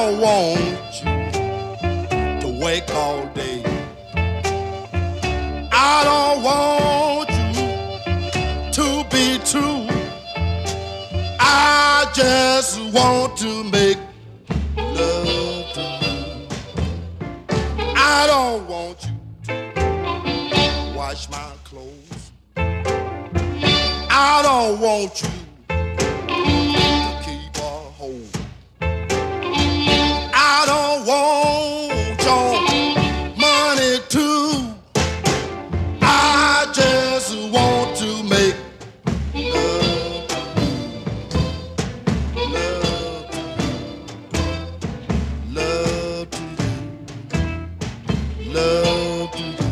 don't want you to wake all day. I don't want you to be true. I just want to make love to you. I don't want you to wash my clothes. I don't want you to keep a hold. I don't want your money too. I just want to make love to you. Love to you. Love to you.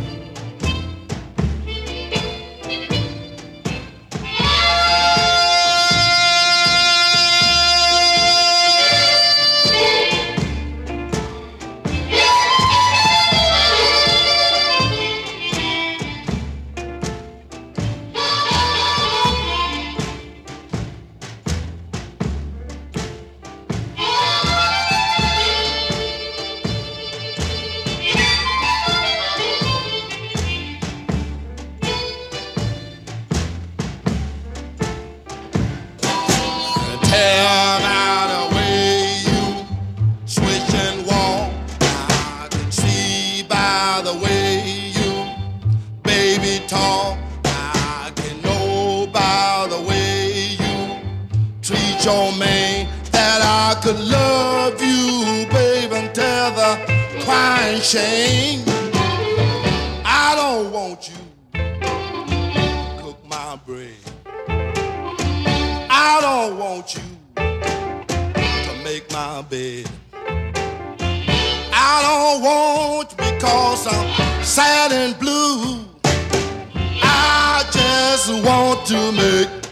Tell by the way you switch and walk. I can see by the way you, baby, talk. I can know by the way you treat your man that I could love you, baby, until the crying shame. I don't want you to cook my bread. I don't want you to make my bed. I don't want you because I'm sad and blue. I just want to make